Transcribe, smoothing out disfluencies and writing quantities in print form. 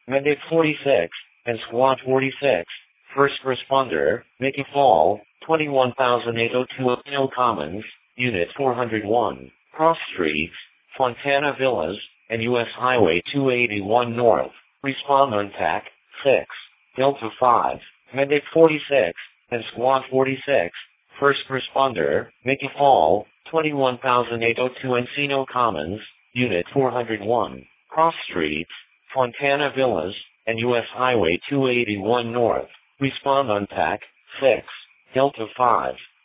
Medic 46, and Squad 46. First responder, Mickey Fall, 21802 Hill Commons, Unit 401, Cross Streets, Fontana Villas, and U.S. Highway 281 North. Respond on TAC 6, Delta 5, Medic 46, and Squad 46. First responder, Mickey Fall, 21802 Encino Commons, Unit 401, Cross Streets, Fontana Villas, and U.S. Highway 281 North. Respond on TAC 6, Delta 5.